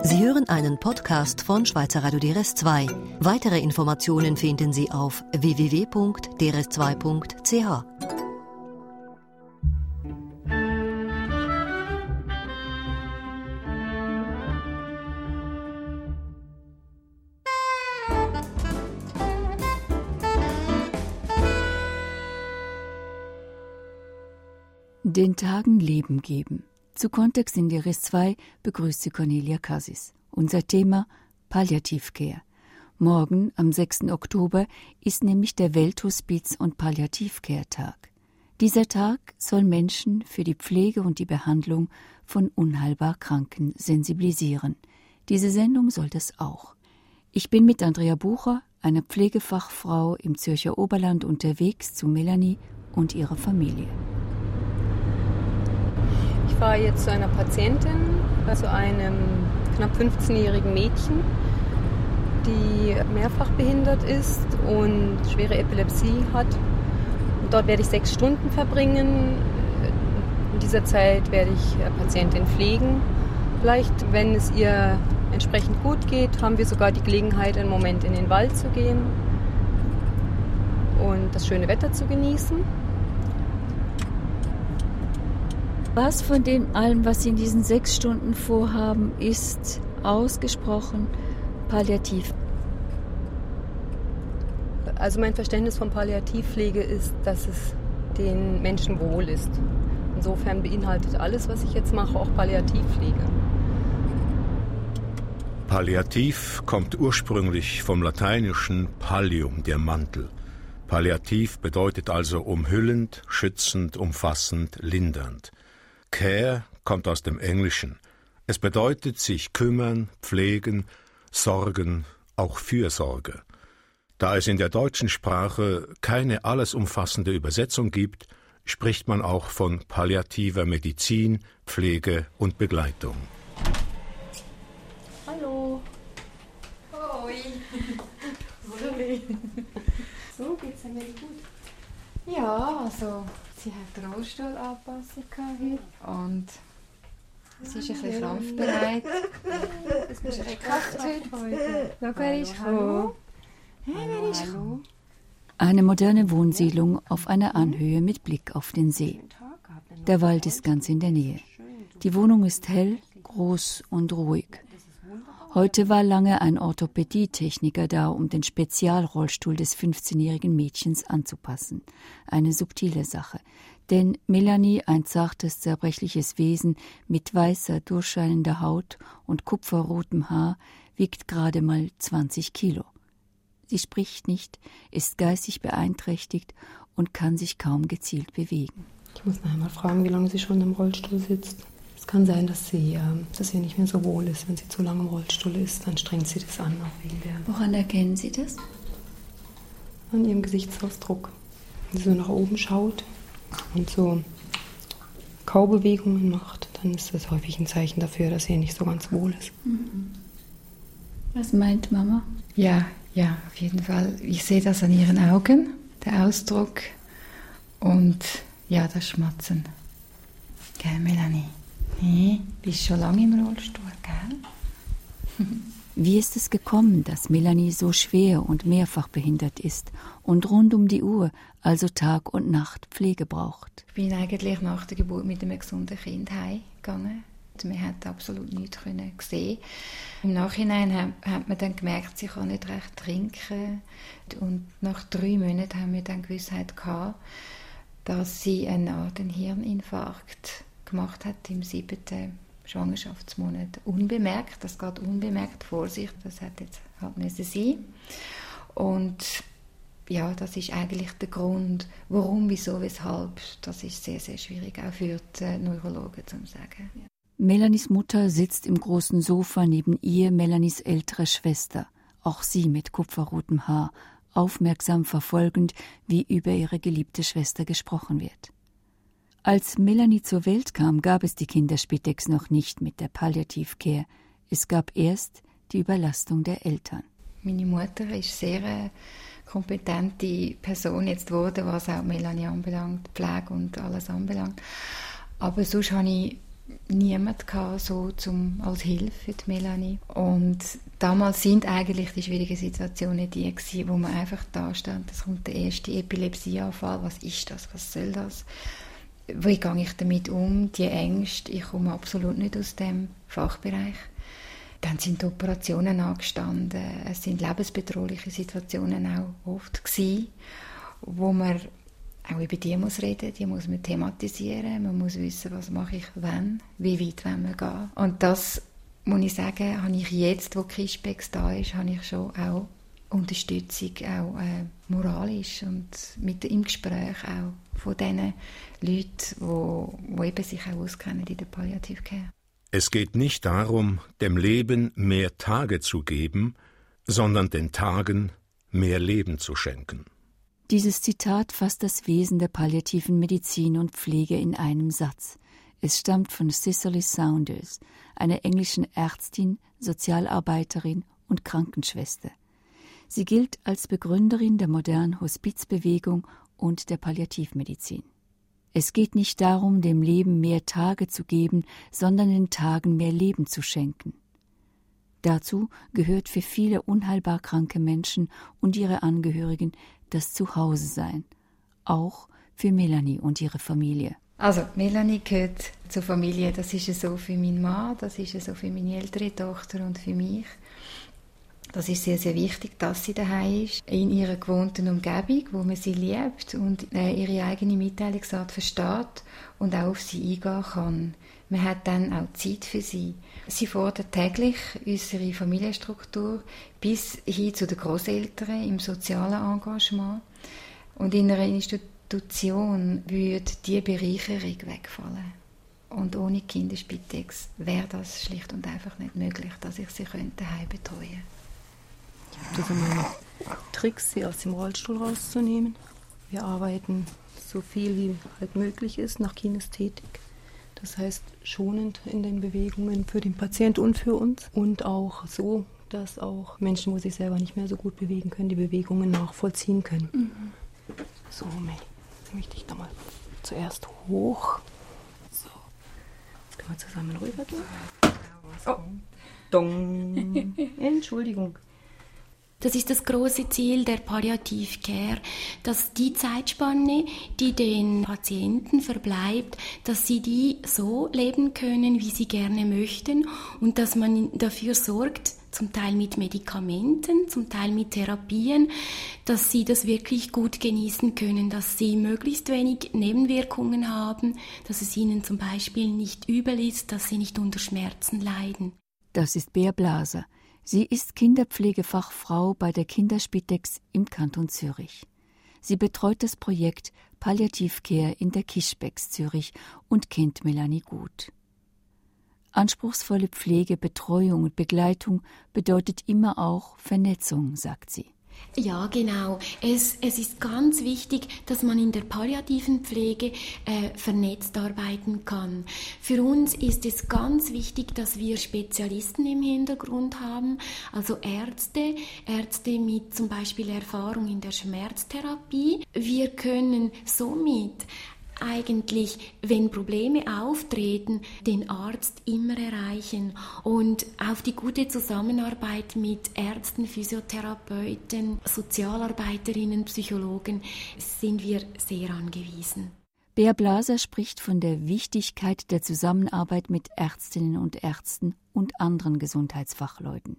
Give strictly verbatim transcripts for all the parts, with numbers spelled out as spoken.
Sie hören einen Podcast von Schweizer Radio D R S zwei. Weitere Informationen finden Sie auf w w w punkt d r s zwei punkt c h. Den Tagen Leben geben. Zu Kontext in D R S zwei begrüßt sie Cornelia Cassis. Unser Thema Palliativcare. Morgen, am sechsten Oktober, ist nämlich der Welthospiz- und Palliativcare-Tag. Dieser Tag soll Menschen für die Pflege und die Behandlung von unheilbar Kranken sensibilisieren. Diese Sendung soll das auch. Ich bin mit Andrea Bucher, einer Pflegefachfrau im Zürcher Oberland, unterwegs zu Melanie und ihrer Familie. Ich fahre jetzt zu einer Patientin, zu einem knapp fünfzehnjährigen Mädchen, die mehrfach behindert ist und schwere Epilepsie hat. Und dort werde ich sechs Stunden verbringen. In dieser Zeit werde ich die Patientin pflegen. Vielleicht, wenn es ihr entsprechend gut geht, haben wir sogar die Gelegenheit, einen Moment in den Wald zu gehen und das schöne Wetter zu genießen. Was von dem allem, was Sie in diesen sechs Stunden vorhaben, ist ausgesprochen palliativ? Also mein Verständnis von Palliativpflege ist, dass es den Menschen wohl ist. Insofern beinhaltet alles, was ich jetzt mache, auch Palliativpflege. Palliativ kommt ursprünglich vom lateinischen pallium, der Mantel. Palliativ bedeutet also umhüllend, schützend, umfassend, lindernd. Care kommt aus dem Englischen. Es bedeutet sich kümmern, pflegen, sorgen, auch Fürsorge. Da es in der deutschen Sprache keine alles umfassende Übersetzung gibt, spricht man auch von palliativer Medizin, Pflege und Begleitung. Hallo. Hoi. So, geht's mir gut? Ja, also sie hat eine Rollstuhlanpassung heute und sie ist ein bisschen krampfbereit. Es ist ein bisschen Kraft heute. Schau, wer ist gekommen? Hey, wer ist gekommen? Eine moderne Wohnsiedlung auf einer Anhöhe mit Blick auf den See. Der Wald ist ganz in der Nähe. Die Wohnung ist hell, groß und ruhig. Heute war lange ein Orthopädietechniker da, um den Spezialrollstuhl des fünfzehnjährigen Mädchens anzupassen. Eine subtile Sache. Denn Melanie, ein zartes, zerbrechliches Wesen mit weißer, durchscheinender Haut und kupferrotem Haar, wiegt gerade mal zwanzig Kilo. Sie spricht nicht, ist geistig beeinträchtigt und kann sich kaum gezielt bewegen. Ich muss noch einmal fragen, wie lange sie schon im Rollstuhl sitzt. Es kann sein, dass sie, äh, dass ihr nicht mehr so wohl ist. Wenn sie zu lange im Rollstuhl ist, dann strengt sie das an. Auch wegen der Woran erkennen Sie das? An ihrem Gesichtsausdruck. Wenn sie so nach oben schaut und so Kaubewegungen macht, dann ist das häufig ein Zeichen dafür, dass sie nicht so ganz wohl ist. Mhm. Was meint Mama? Ja, ja, auf jeden Fall. Ich sehe das an ihren Augen, der Ausdruck und ja, das Schmatzen. Gell, Melanie? Nee, bist schon lange im Rollstuhl, gell? Wie ist es gekommen, dass Melanie so schwer und mehrfach behindert ist und rund um die Uhr, also Tag und Nacht, Pflege braucht? Ich bin eigentlich nach der Geburt mit einem gesunden Kind heimgegangen. Man hat absolut nichts sehen. Im Nachhinein hat man dann gemerkt, sie kann nicht recht trinken. Und nach drei Monaten haben wir dann Gewissheit gehabt, dass sie eine Art einen Hirninfarkt gemacht hat im siebten Schwangerschaftsmonat. Unbemerkt, das geht unbemerkt vor sich, das hat jetzt halt müssen sein. Und ja, das ist eigentlich der Grund, warum, wieso, weshalb. Das ist sehr, sehr schwierig, auch für die Neurologen zu sagen. Melanies Mutter sitzt im großen Sofa neben ihr Melanies ältere Schwester, auch sie mit kupferrotem Haar, aufmerksam verfolgend, wie über ihre geliebte Schwester gesprochen wird. Als Melanie zur Welt kam, gab es die Kinderspitex noch nicht mit der Palliativcare. Es gab erst die Überlastung der Eltern. Meine Mutter ist sehr eine kompetente Person jetzt geworden, was auch Melanie anbelangt, Pflege und alles anbelangt. Aber sonst habe ich niemand gehabt, so zum, als Hilfe für die Melanie. Und damals sind eigentlich die schwierigen Situationen die gewesen, wo man einfach da stand, es kommt der erste Epilepsieanfall, was ist das, was soll das? Wie gehe ich damit um? Die Ängste, ich komme absolut nicht aus dem Fachbereich. Dann sind die Operationen angestanden, es sind lebensbedrohliche Situationen auch oft gewesen, wo man auch über die muss reden, die muss man thematisieren, man muss wissen, was mache ich wann, wie weit wollen wir gehen. Und das, muss ich sagen, habe ich jetzt, wo Kispex da ist, habe ich schon auch Unterstützung, auch äh, moralisch und mit, im Gespräch auch von diesen Leuten, die eben sich auch auskennen in der Palliative-Care. Es geht nicht darum, dem Leben mehr Tage zu geben, sondern den Tagen mehr Leben zu schenken. Dieses Zitat fasst das Wesen der palliativen Medizin und Pflege in einem Satz. Es stammt von Cicely Saunders, einer englischen Ärztin, Sozialarbeiterin und Krankenschwester. Sie gilt als Begründerin der modernen Hospizbewegung und der Palliativmedizin. Es geht nicht darum, dem Leben mehr Tage zu geben, sondern den Tagen mehr Leben zu schenken. Dazu gehört für viele unheilbar kranke Menschen und ihre Angehörigen das Zuhause-Sein, auch für Melanie und ihre Familie. Also Melanie gehört zur Familie, das ist es so für meinen Mann, das ist es so für meine ältere Tochter und für mich. Das ist sehr, sehr wichtig, dass sie daheim ist, in ihrer gewohnten Umgebung, wo man sie liebt und äh, ihre eigene Mitteilungsart versteht und auch auf sie eingehen kann. Man hat dann auch Zeit für sie. Sie fordert täglich unsere Familienstruktur bis hin zu den Grosseltern im sozialen Engagement. Und in einer Institution würde diese Bereicherung wegfallen. Und ohne Kinderspitex wäre das schlicht und einfach nicht möglich, dass ich sie daheim betreuen könnte. Das sind meine Tricks, sie aus dem Rollstuhl rauszunehmen. Wir arbeiten so viel wie halt möglich ist nach Kinästhetik. Das heißt schonend in den Bewegungen für den Patient und für uns. Und auch so, dass auch Menschen, wo sich selber nicht mehr so gut bewegen können, die Bewegungen nachvollziehen können. Mhm. So, May, jetzt möchte ich da mal zuerst hoch. So, jetzt können wir zusammen rübergehen. Oh. Dong. Entschuldigung. Das ist das große Ziel der Palliative Care, dass die Zeitspanne, die den Patienten verbleibt, dass sie die so leben können, wie sie gerne möchten und dass man dafür sorgt, zum Teil mit Medikamenten, zum Teil mit Therapien, dass sie das wirklich gut genießen können, dass sie möglichst wenig Nebenwirkungen haben, dass es ihnen zum Beispiel nicht übel ist, dass sie nicht unter Schmerzen leiden. Das ist Bea Blaser. Sie ist Kinderpflegefachfrau bei der Kinderspitex im Kanton Zürich. Sie betreut das Projekt Palliative Care in der Kispex Zürich und kennt Melanie gut. Anspruchsvolle Pflege, Betreuung und Begleitung bedeutet immer auch Vernetzung, sagt sie. Ja, genau. Es, es ist ganz wichtig, dass man in der palliativen Pflege äh, vernetzt arbeiten kann. Für uns ist es ganz wichtig, dass wir Spezialisten im Hintergrund haben, also Ärzte, Ärzte mit zum Beispiel Erfahrung in der Schmerztherapie. Wir können somit eigentlich, wenn Probleme auftreten, den Arzt immer erreichen. Und auf die gute Zusammenarbeit mit Ärzten, Physiotherapeuten, Sozialarbeiterinnen, Psychologen sind wir sehr angewiesen. Bea Blaser spricht von der Wichtigkeit der Zusammenarbeit mit Ärztinnen und Ärzten und anderen Gesundheitsfachleuten.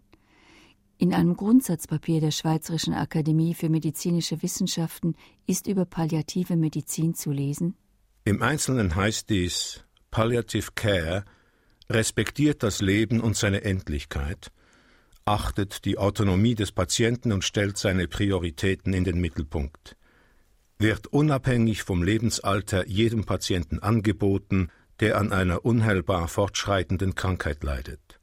In einem Grundsatzpapier der Schweizerischen Akademie für medizinische Wissenschaften ist über palliative Medizin zu lesen: Im Einzelnen heißt dies, Palliative Care respektiert das Leben und seine Endlichkeit, achtet die Autonomie des Patienten und stellt seine Prioritäten in den Mittelpunkt, wird unabhängig vom Lebensalter jedem Patienten angeboten, der an einer unheilbar fortschreitenden Krankheit leidet,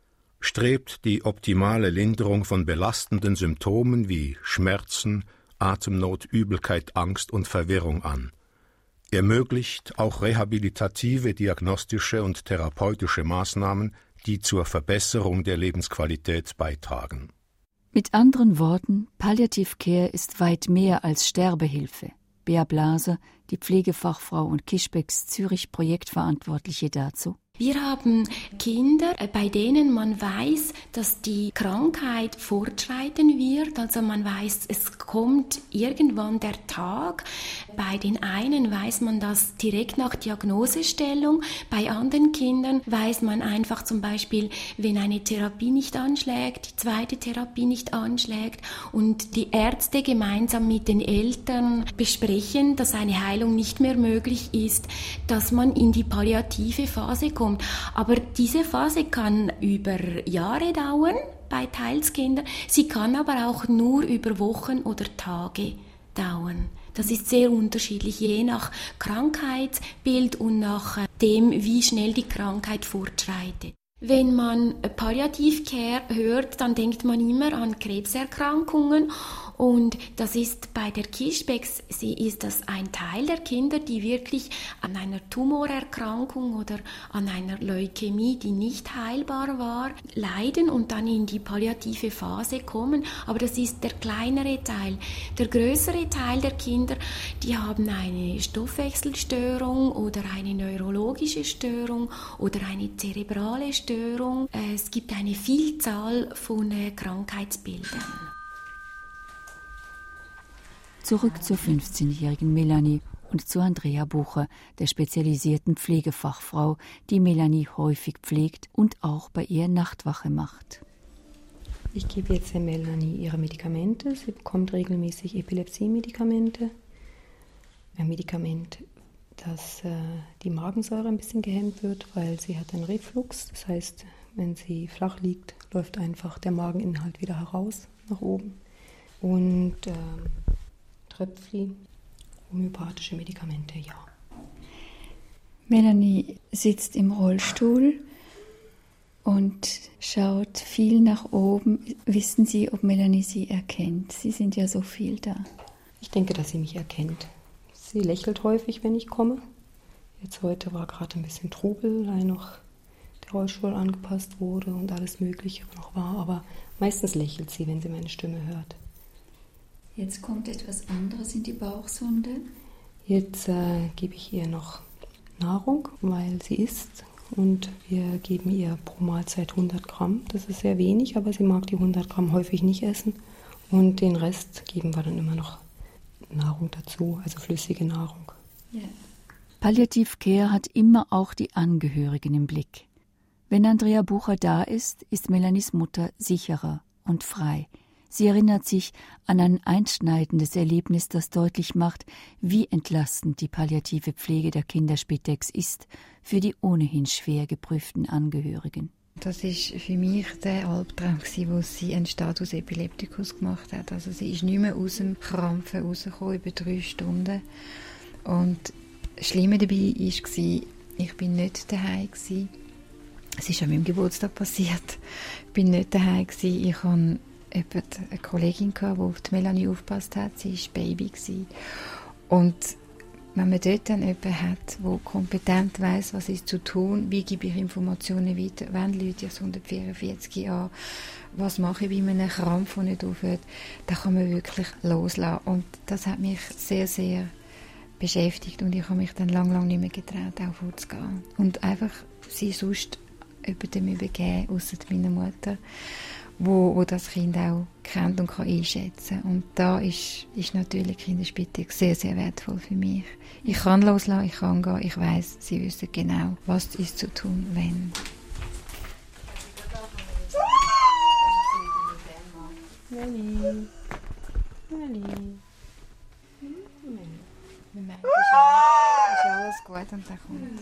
strebt die optimale Linderung von belastenden Symptomen wie Schmerzen, Atemnot, Übelkeit, Angst und Verwirrung an, ermöglicht auch rehabilitative, diagnostische und therapeutische Maßnahmen, die zur Verbesserung der Lebensqualität beitragen. Mit anderen Worten, Palliative Care ist weit mehr als Sterbehilfe. Bea Blaser, die Pflegefachfrau und Kispex Zürich Projektverantwortliche dazu: Wir haben Kinder, bei denen man weiß, dass die Krankheit fortschreiten wird. Also man weiß, es kommt irgendwann der Tag. Bei den einen weiß man das direkt nach Diagnosestellung. Bei anderen Kindern weiß man einfach zum Beispiel, wenn eine Therapie nicht anschlägt, die zweite Therapie nicht anschlägt und die Ärzte gemeinsam mit den Eltern besprechen, dass eine Heilung nicht mehr möglich ist, dass man in die palliative Phase kommt. Aber diese Phase kann über Jahre dauern bei Teilskindern. Sie kann aber auch nur über Wochen oder Tage dauern. Das ist sehr unterschiedlich, je nach Krankheitsbild und nach dem, wie schnell die Krankheit fortschreitet. Wenn man Palliativcare hört, dann denkt man immer an Krebserkrankungen. Und das ist bei der Kischbecks, sie ist das ein Teil der Kinder, die wirklich an einer Tumorerkrankung oder an einer Leukämie, die nicht heilbar war, leiden und dann in die palliative Phase kommen. Aber das ist der kleinere Teil. Der größere Teil der Kinder, die haben eine Stoffwechselstörung oder eine neurologische Störung oder eine zerebrale Störung. Es gibt eine Vielzahl von Krankheitsbildern. Zurück zur fünfzehnjährigen Melanie und zu Andrea Bucher, der spezialisierten Pflegefachfrau, die Melanie häufig pflegt und auch bei ihr Nachtwache macht. Ich gebe jetzt der Melanie ihre Medikamente. Sie bekommt regelmäßig Epilepsie-Medikamente. Ein Medikament, dass äh, die Magensäure ein bisschen gehemmt wird, weil sie hat einen Reflux. Das heißt, wenn sie flach liegt, läuft einfach der Mageninhalt wieder heraus, nach oben. Und äh, Tröpfli, homöopathische Medikamente, ja. Melanie sitzt im Rollstuhl und schaut viel nach oben. Wissen Sie, ob Melanie Sie erkennt? Sie sind ja so viel da. Ich denke, dass sie mich erkennt. Sie lächelt häufig, wenn ich komme. Jetzt heute war gerade ein bisschen Trubel, weil noch der Rollstuhl angepasst wurde und alles Mögliche noch war. Aber meistens lächelt sie, wenn sie meine Stimme hört. Jetzt kommt etwas anderes in die Bauchsonde. Jetzt äh, gebe ich ihr noch Nahrung, weil sie isst. Und wir geben ihr pro Mahlzeit hundert Gramm. Das ist sehr wenig, aber sie mag die hundert Gramm häufig nicht essen. Und den Rest geben wir dann immer noch Nahrung dazu, also flüssige Nahrung. Ja. Palliativcare hat immer auch die Angehörigen im Blick. Wenn Andrea Bucher da ist, ist Melanies Mutter sicherer und frei. Sie erinnert sich an ein einschneidendes Erlebnis, das deutlich macht, wie entlastend die palliative Pflege der Kinderspitex ist für die ohnehin schwer geprüften Angehörigen. Das war für mich der Albtraum, wo sie einen Status Epilepticus gemacht hat. Also sie ist nicht mehr aus dem Krampfen rausgekommen, über drei Stunden. Und das Schlimme dabei war, ich bin nicht daheim gsi. Es ist an meinem Geburtstag passiert. Ich bin nicht daheim gsi. Ich hatte eine Kollegin, die auf die Melanie aufgepasst hat. Sie war Baby. Und wenn man dort dann jemanden hat, der kompetent weiss, was ist zu tun, wie gebe ich Informationen weiter, wann Leute ich das hundertvierundvierzig an, was mache ich bei einem Krampf, der nicht aufhört, dann kann man wirklich loslassen. Und das hat mich sehr, sehr beschäftigt und ich habe mich dann lang, lang nicht mehr getraut, auch vorzugehen. Und einfach sie sonst jemandem übergeben, ausser meiner Mutter, wo, wo das Kind auch kennt und kann einschätzen. Und da ist, ist natürlich Kinderspitex sehr, sehr wertvoll für mich. Ich kann loslassen, ich kann gehen, ich weiss, sie wissen genau, was ist zu tun, wenn. Melli. Melli. Wir meinen, es ist alles gut und dann kommt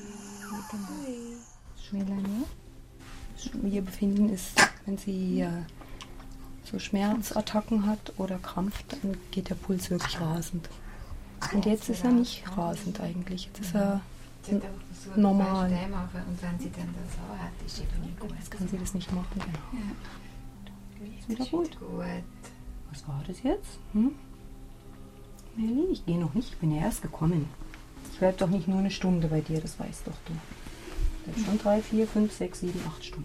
Melanie. Ihr Befinden ist, wenn sie äh, so Schmerzattacken hat oder krampft, dann geht der Puls wirklich rasend. Und jetzt ist er nicht rasend eigentlich. Jetzt ist er normal. Und wenn sie dann das auch hat, ist eben nicht gut. Jetzt kann sie das nicht machen, genau. Ja. Ist wieder gut. gut. Was war das jetzt? Hm? Melli, ich gehe noch nicht, ich bin ja erst gekommen. Ich bleibe doch nicht nur eine Stunde bei dir, das weißt doch du. Ich bleibe schon drei, vier, fünf, sechs, sieben, acht Stunden.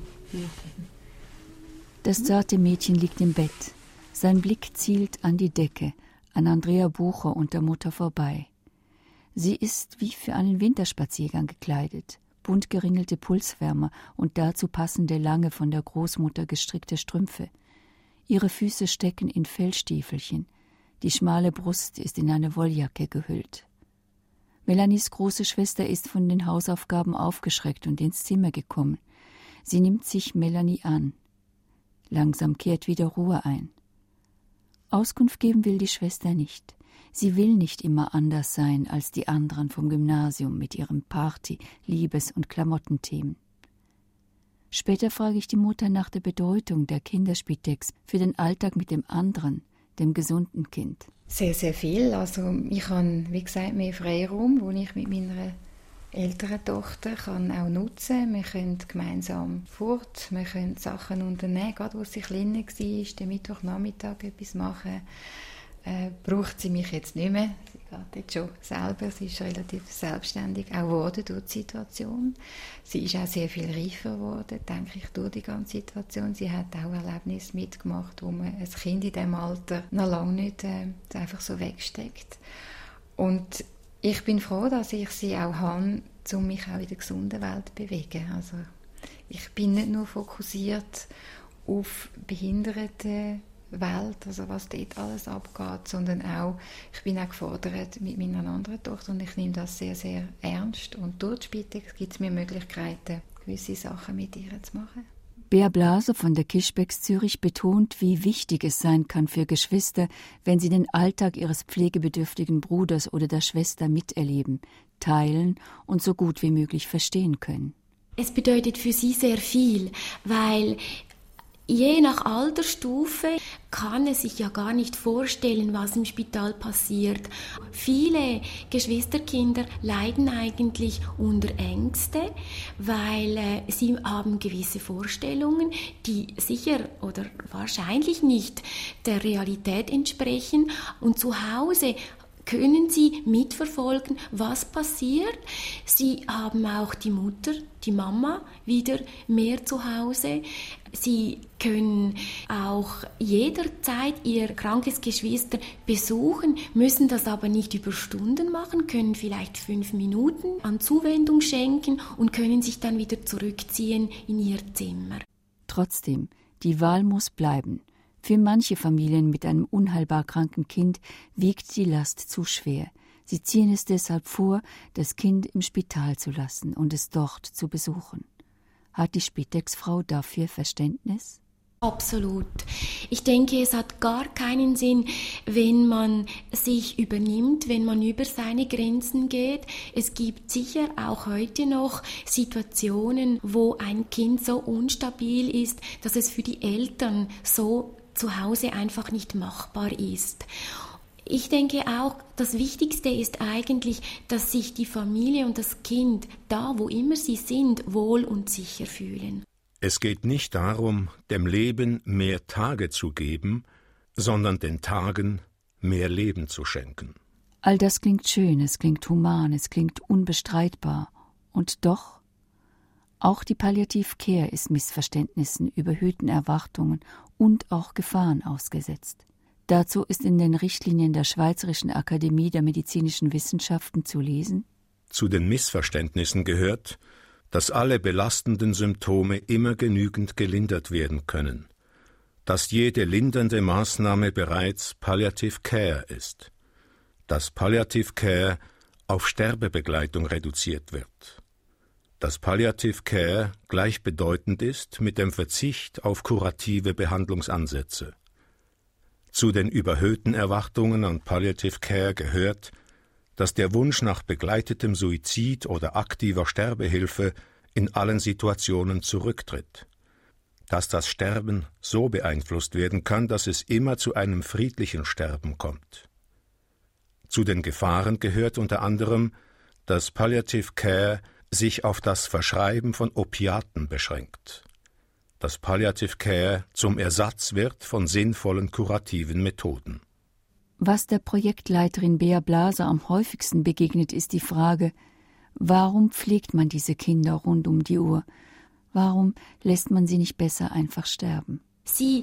Das zarte Mädchen liegt im Bett. Sein Blick zielt an die Decke, an Andrea Bucher und der Mutter vorbei. Sie ist wie für einen Winterspaziergang gekleidet. bunt geringelte Pulswärmer und dazu passende lange von der Großmutter gestrickte Strümpfe. Ihre Füße stecken in Fellstiefelchen. Die schmale Brust ist in eine Wolljacke gehüllt. Melanies große Schwester ist von den Hausaufgaben aufgeschreckt und ins Zimmer gekommen. Sie nimmt sich Melanie an. Langsam kehrt wieder Ruhe ein. Auskunft geben will die Schwester nicht. Sie will nicht immer anders sein als die anderen vom Gymnasium mit ihren Party-, Liebes- und Klamottenthemen. Später frage ich die Mutter nach der Bedeutung der Kinderspitex für den Alltag mit dem anderen, dem gesunden Kind. Sehr, sehr viel. Also ich habe, wie gesagt, mehr Freiraum, den ich mit meiner älteren Tochter kann auch nutzen. Wir können gemeinsam fort, wir können Sachen unternehmen, gerade wo sie kleiner war, den Mittwochnachmittag etwas machen. Äh, braucht sie mich jetzt nicht mehr. Sie geht jetzt schon selber, sie ist relativ selbstständig auch geworden durch die Situation. Sie ist auch sehr viel reifer geworden, denke ich, durch die ganze Situation. Sie hat auch Erlebnisse mitgemacht, wo man ein Kind in diesem Alter noch lange nicht äh, einfach so wegsteckt. Und ich bin froh, dass ich sie auch habe, um mich auch in der gesunden Welt zu bewegen. Also ich bin nicht nur fokussiert auf behinderte Welt, also was dort alles abgeht, sondern auch, ich bin auch gefordert mit meiner anderen Tochter und ich nehme das sehr, sehr ernst und durch die Spitex gibt es mir Möglichkeiten, gewisse Sachen mit ihr zu machen. Bea Blaser von der Kischbecks Zürich betont, wie wichtig es sein kann für Geschwister, wenn sie den Alltag ihres pflegebedürftigen Bruders oder der Schwester miterleben, teilen und so gut wie möglich verstehen können. Es bedeutet für sie sehr viel, weil je nach Altersstufe kann es sich ja gar nicht vorstellen, was im Spital passiert. Viele Geschwisterkinder leiden eigentlich unter Ängste, weil äh, sie haben gewisse Vorstellungen, die sicher oder wahrscheinlich nicht der Realität entsprechen. Und zu Hause können sie mitverfolgen, was passiert. Sie haben auch die Mutter, die Mama wieder mehr zu Hause. Sie können auch jederzeit ihr krankes Geschwister besuchen, müssen das aber nicht über Stunden machen, können vielleicht fünf Minuten an Zuwendung schenken und können sich dann wieder zurückziehen in ihr Zimmer. Trotzdem, die Wahl muss bleiben. Für manche Familien mit einem unheilbar kranken Kind wiegt die Last zu schwer. Sie ziehen es deshalb vor, das Kind im Spital zu lassen und es dort zu besuchen. Hat die Spitex-Frau dafür Verständnis? Absolut. Ich denke, es hat gar keinen Sinn, wenn man sich übernimmt, wenn man über seine Grenzen geht. Es gibt sicher auch heute noch Situationen, wo ein Kind so unstabil ist, dass es für die Eltern so zu Hause einfach nicht machbar ist. Ich denke auch, das Wichtigste ist eigentlich, dass sich die Familie und das Kind, da wo immer sie sind, wohl und sicher fühlen. Es geht nicht darum, dem Leben mehr Tage zu geben, sondern den Tagen mehr Leben zu schenken. All das klingt schön, es klingt human, es klingt unbestreitbar. Und doch, auch die Palliative Care ist Missverständnissen, überhöhten Erwartungen und auch Gefahren ausgesetzt. Dazu ist in den Richtlinien der Schweizerischen Akademie der Medizinischen Wissenschaften zu lesen: Zu den Missverständnissen gehört, dass alle belastenden Symptome immer genügend gelindert werden können, dass jede lindernde Maßnahme bereits Palliative Care ist, dass Palliative Care auf Sterbebegleitung reduziert wird, dass Palliative Care gleichbedeutend ist mit dem Verzicht auf kurative Behandlungsansätze. Zu den überhöhten Erwartungen an Palliative Care gehört, dass der Wunsch nach begleitetem Suizid oder aktiver Sterbehilfe in allen Situationen zurücktritt, dass das Sterben so beeinflusst werden kann, dass es immer zu einem friedlichen Sterben kommt. Zu den Gefahren gehört unter anderem, dass Palliative Care sich auf das Verschreiben von Opiaten beschränkt, dass Palliative Care zum Ersatz wird von sinnvollen kurativen Methoden. Was der Projektleiterin Bea Blaser am häufigsten begegnet, ist die Frage: Warum pflegt man diese Kinder rund um die Uhr? Warum lässt man sie nicht besser einfach sterben? Sie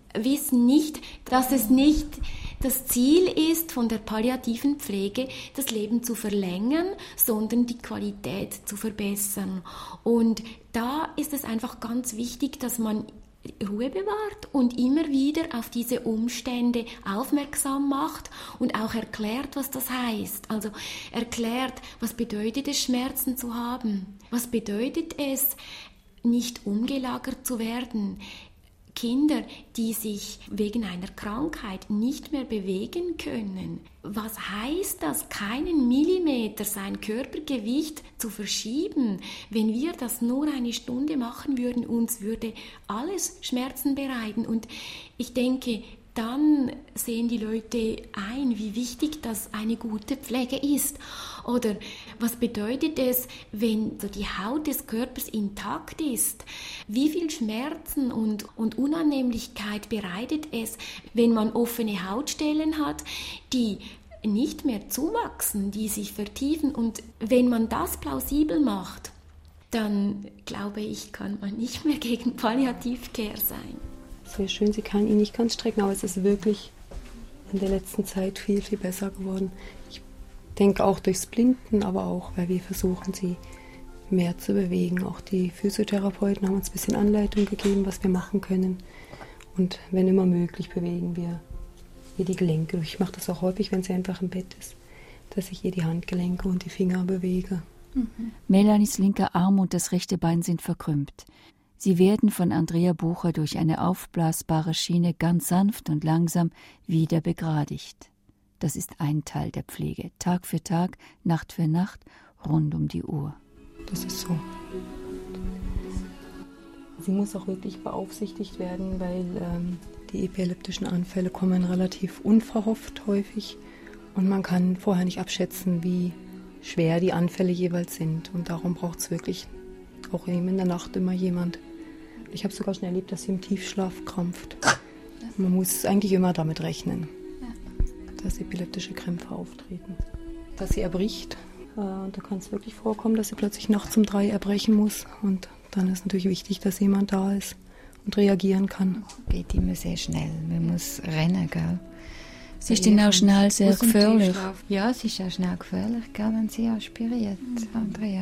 wissen nicht, dass es nicht das Ziel ist, von der palliativen Pflege das Leben zu verlängern, sondern die Qualität zu verbessern. Und da ist es einfach ganz wichtig, dass man Ruhe bewahrt und immer wieder auf diese Umstände aufmerksam macht und auch erklärt, was das heißt. Also erklärt, was bedeutet es, Schmerzen zu haben? Was bedeutet es, nicht umgelagert zu werden? Kinder, die sich wegen einer Krankheit nicht mehr bewegen können. Was heißt das, keinen Millimeter sein Körpergewicht zu verschieben? Wenn wir das nur eine Stunde machen würden, uns würde alles Schmerzen bereiten. Und ich denke, dann sehen die Leute ein, wie wichtig das eine gute Pflege ist. Oder was bedeutet es, wenn die Haut des Körpers intakt ist? Wie viel Schmerzen und, und Unannehmlichkeit bereitet es, wenn man offene Hautstellen hat, die nicht mehr zuwachsen, die sich vertiefen? Und wenn man das plausibel macht, dann glaube ich, kann man nicht mehr gegen Palliativcare sein. Es wäre schön, sie kann ihn nicht ganz strecken, aber es ist wirklich in der letzten Zeit viel, viel besser geworden. Ich denke auch durchs Blinden, aber auch, weil wir versuchen, sie mehr zu bewegen. Auch die Physiotherapeuten haben uns ein bisschen Anleitung gegeben, was wir machen können. Und wenn immer möglich, bewegen wir ihr die Gelenke. Ich mache das auch häufig, wenn sie einfach im Bett ist, dass ich ihr die Handgelenke und die Finger bewege. Mhm. Melanies linker Arm und das rechte Bein sind verkrümmt. Sie werden von Andrea Bucher durch eine aufblasbare Schiene ganz sanft und langsam wieder begradigt. Das ist ein Teil der Pflege. Tag für Tag, Nacht für Nacht, rund um die Uhr. Das ist so. Sie muss auch wirklich beaufsichtigt werden, weil ähm, die epileptischen Anfälle kommen relativ unverhofft häufig. Und man kann vorher nicht abschätzen, wie schwer die Anfälle jeweils sind. Und darum braucht es wirklich auch eben in der Nacht immer jemand. Ich habe sogar schon erlebt, dass sie im Tiefschlaf krampft. Man muss eigentlich immer damit rechnen, dass epileptische Krämpfe auftreten. Dass sie erbricht, äh, da kann es wirklich vorkommen, dass sie plötzlich nachts um drei erbrechen muss. Und dann ist natürlich wichtig, dass jemand da ist und reagieren kann. Geht immer sehr schnell, man muss rennen, gell? Sie ist dann auch schnell sehr gefährlich. Ja, es ist auch schnell gefährlich, gell, wenn sie aspiriert, Andrea.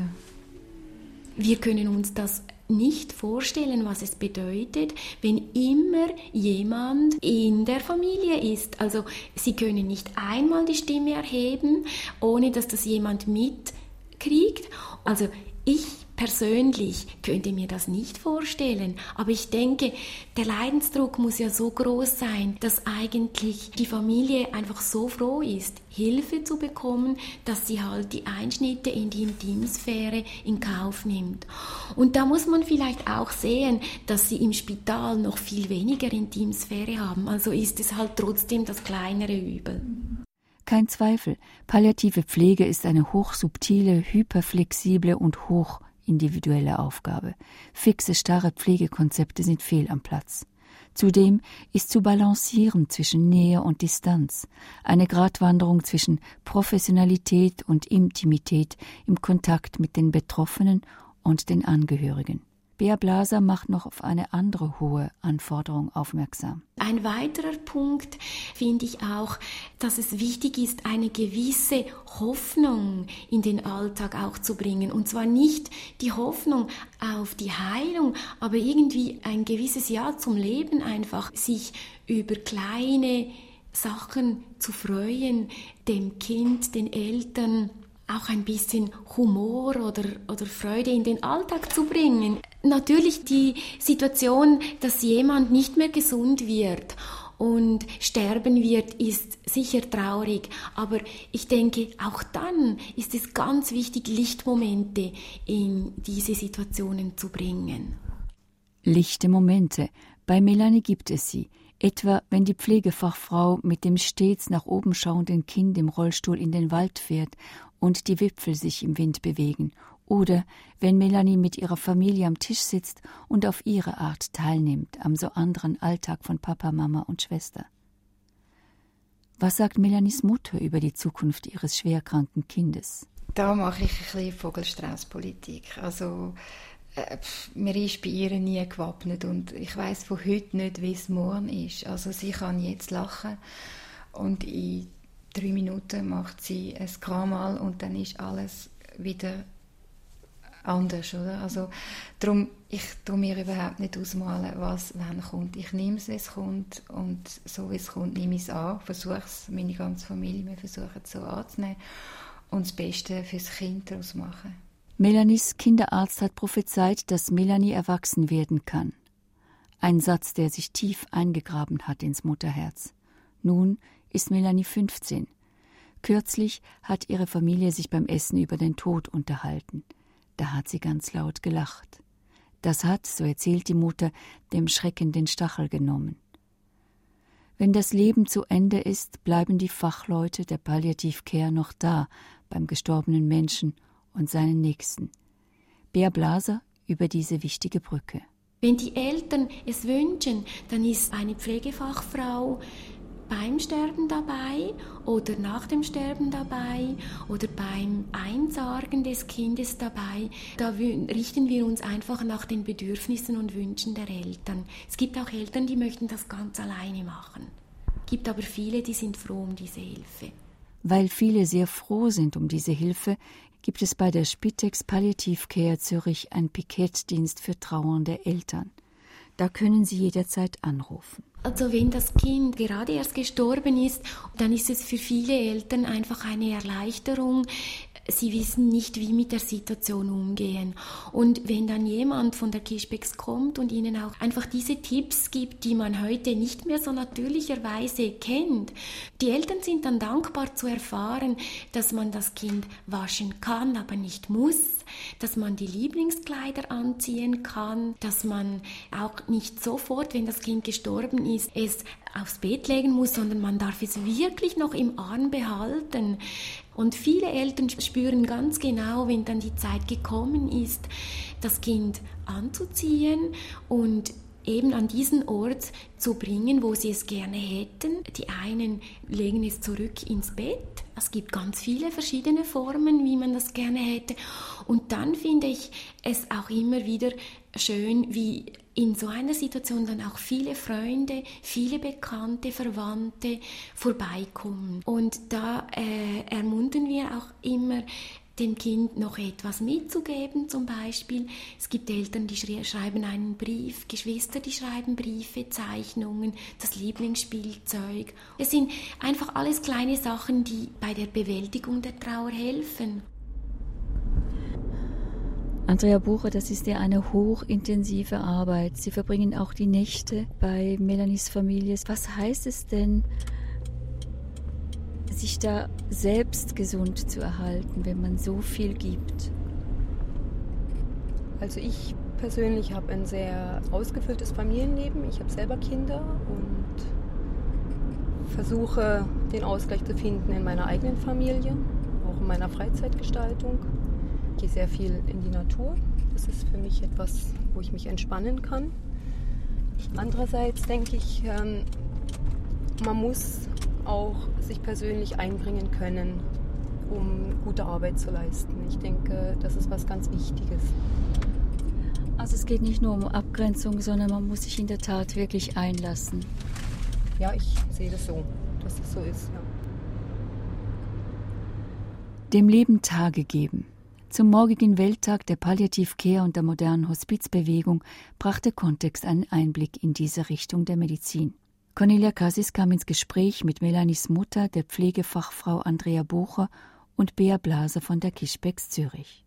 Wir können uns das nicht vorstellen, was es bedeutet, wenn immer jemand in der Familie ist. Also sie können nicht einmal die Stimme erheben, ohne dass das jemand mitkriegt. Also ich persönlich könnte mir das nicht vorstellen, aber ich denke, der Leidensdruck muss ja so groß sein, dass eigentlich die Familie einfach so froh ist, Hilfe zu bekommen, dass sie halt die Einschnitte in die Intimsphäre in Kauf nimmt. Und da muss man vielleicht auch sehen, dass sie im Spital noch viel weniger Intimsphäre haben, also ist es halt trotzdem das kleinere Übel. Kein Zweifel, palliative Pflege ist eine hochsubtile, hyperflexible und hoch individuelle Aufgabe. Fixe, starre Pflegekonzepte sind fehl am Platz. Zudem ist zu balancieren zwischen Nähe und Distanz, eine Gratwanderung zwischen Professionalität und Intimität im Kontakt mit den Betroffenen und den Angehörigen. Bea Blaser macht noch auf eine andere hohe Anforderung aufmerksam. Ein weiterer Punkt finde ich auch, dass es wichtig ist, eine gewisse Hoffnung in den Alltag auch zu bringen. Und zwar nicht die Hoffnung auf die Heilung, aber irgendwie ein gewisses Ja zum Leben einfach, sich über kleine Sachen zu freuen, dem Kind, den Eltern auch ein bisschen Humor oder, oder Freude in den Alltag zu bringen. Natürlich die Situation, dass jemand nicht mehr gesund wird und sterben wird, ist sicher traurig. Aber ich denke, auch dann ist es ganz wichtig, Lichtmomente in diese Situationen zu bringen. Lichte Momente. Bei Melanie gibt es sie. Etwa, wenn die Pflegefachfrau mit dem stets nach oben schauenden Kind im Rollstuhl in den Wald fährt und die Wipfel sich im Wind bewegen. Oder wenn Melanie mit ihrer Familie am Tisch sitzt und auf ihre Art teilnimmt am so anderen Alltag von Papa, Mama und Schwester. Was sagt Melanies Mutter über die Zukunft ihres schwerkranken Kindes? Da mache ich ein bisschen Vogelstrauß-Politik. Also äh, man ist bei ihr nie gewappnet und ich weiss von heute nicht, wie es morgen ist. Also sie kann jetzt lachen und in drei Minuten macht sie ein Kramal und dann ist alles wieder anders, oder? Also darum, ich tue mir überhaupt nicht ausmalen, was wann kommt. Ich nehme es, wie es kommt und so wie es kommt, nehme ich es an, versuche es, meine ganze Familie, wir versuchen es so anzunehmen und das Beste fürs Kind daraus machen. Melanies Kinderarzt hat prophezeit, dass Melanie erwachsen werden kann. Ein Satz, der sich tief eingegraben hat ins Mutterherz. Nun ist Melanie fünfzehn. Kürzlich hat ihre Familie sich beim Essen über den Tod unterhalten. Da hat sie ganz laut gelacht. Das hat, so erzählt die Mutter, dem Schrecken den Stachel genommen. Wenn das Leben zu Ende ist, bleiben die Fachleute der Palliative Care noch da, beim gestorbenen Menschen und seinen Nächsten. Bea Blaser über diese wichtige Brücke. Wenn die Eltern es wünschen, dann ist eine Pflegefachfrau beim Sterben dabei oder nach dem Sterben dabei oder beim Einsargen des Kindes dabei. Da richten wir uns einfach nach den Bedürfnissen und Wünschen der Eltern. Es gibt auch Eltern, die möchten das ganz alleine machen. Es gibt aber viele, die sind froh um diese Hilfe. Weil viele sehr froh sind um diese Hilfe, gibt es bei der Spitex Palliative Care Zürich einen Pikettdienst für trauernde Eltern. Da können Sie jederzeit anrufen. Also wenn das Kind gerade erst gestorben ist, dann ist es für viele Eltern einfach eine Erleichterung. Sie wissen nicht, wie mit der Situation umgehen. Und wenn dann jemand von der Kispex kommt und ihnen auch einfach diese Tipps gibt, die man heute nicht mehr so natürlicherweise kennt, die Eltern sind dann dankbar zu erfahren, dass man das Kind waschen kann, aber nicht muss, dass man die Lieblingskleider anziehen kann, dass man auch nicht sofort, wenn das Kind gestorben ist, es aufs Bett legen muss, sondern man darf es wirklich noch im Arm behalten. Und viele Eltern spüren ganz genau, wenn dann die Zeit gekommen ist, das Kind anzuziehen und eben an diesen Ort zu bringen, wo sie es gerne hätten. Die einen legen es zurück ins Bett. Es gibt ganz viele verschiedene Formen, wie man das gerne hätte. Und dann finde ich es auch immer wieder schön, wie in so einer Situation dann auch viele Freunde, viele Bekannte, Verwandte vorbeikommen. Und da äh, ermuntern wir auch immer, dem Kind noch etwas mitzugeben, zum Beispiel. Es gibt Eltern, die schre- schreiben einen Brief, Geschwister, die schreiben Briefe, Zeichnungen, das Lieblingsspielzeug. Es sind einfach alles kleine Sachen, die bei der Bewältigung der Trauer helfen. Andrea Bucher, das ist ja eine hochintensive Arbeit. Sie verbringen auch die Nächte bei Melanies Familie. Was heißt es denn, sich da selbst gesund zu erhalten, wenn man so viel gibt? Also ich persönlich habe ein sehr ausgefülltes Familienleben. Ich habe selber Kinder und versuche, den Ausgleich zu finden in meiner eigenen Familie, auch in meiner Freizeitgestaltung. Ich gehe sehr viel in die Natur. Das ist für mich etwas, wo ich mich entspannen kann. Andererseits denke ich, man muss auch sich persönlich einbringen können, um gute Arbeit zu leisten. Ich denke, das ist was ganz Wichtiges. Also es geht nicht nur um Abgrenzung, sondern man muss sich in der Tat wirklich einlassen. Ja, ich sehe das so, dass es so ist. Ja. Dem Leben Tage geben. Zum morgigen Welttag der Palliative Care und der modernen Hospizbewegung brachte Kontext einen Einblick in diese Richtung der Medizin. Cornelia Cassis kam ins Gespräch mit Melanies Mutter, der Pflegefachfrau Andrea Bucher und Bea Blaser von der Kispex Zürich.